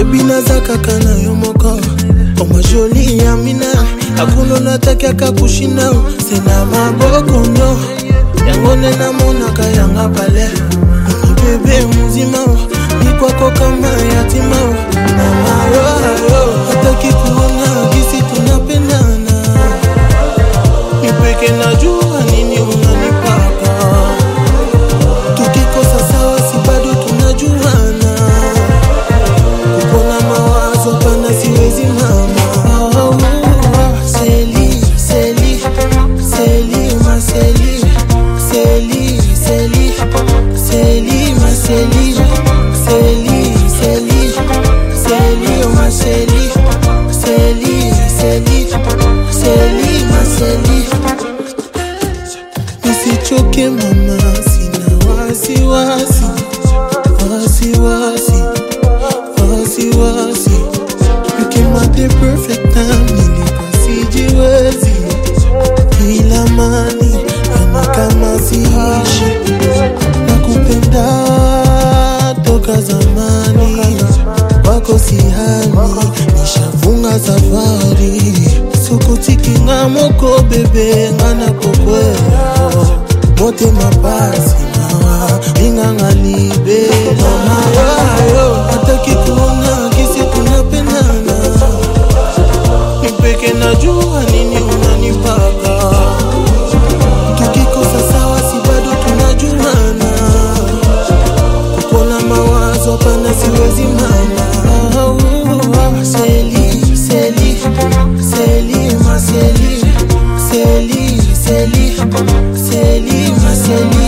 bina zaka na yomoko. Oma jolie Amina, akuno nataka kakushina. Sina maboko no, yangone na mona kayanga pale. Bebe muzima, ni kwako kama yatima. Mama yo, hataki kuona kisi tunapendana. Nipeke najua nini unanipaka. Tukikosa sawa si bado tunajuana. Kupona mawazo pana siwezi mama. Seli, Seli, Seli, ma Seli, Seli, Seli, Seli, ma Seli, Seli, Seli, Seli, ma Seli, Seli, Seli, Seli, ma Seli. Nisichoke mama, sina wasiwasi, wasiwasi, wasiwasi. You came at the perfect time, nilikuwa sijiwezi. Ila mani, yana kama siishi. Nakupenda toka zamani, wako sihani, nishafunga safari. Sukutiki ngamoko bebe, ngana kokweo. Mote mapasi mawa, inganga libe. Mama yo, hataki kuona kisi tunapendana. Nipeke najua nini unanipaka. Tukikosa sawa si bado tunajuana. Kupona mawazo pana siwezi mama. Seli, Seli, Seli, ma Seli, Seli, Seli, Seli, ma Seli.